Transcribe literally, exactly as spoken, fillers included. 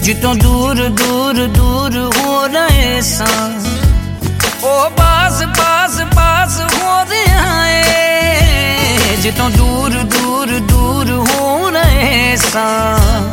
जितों दूर दूर दूर हो रहे सा ओ पास पास पास हो रहा है। जितों दूर दूर दूर हो रहे सा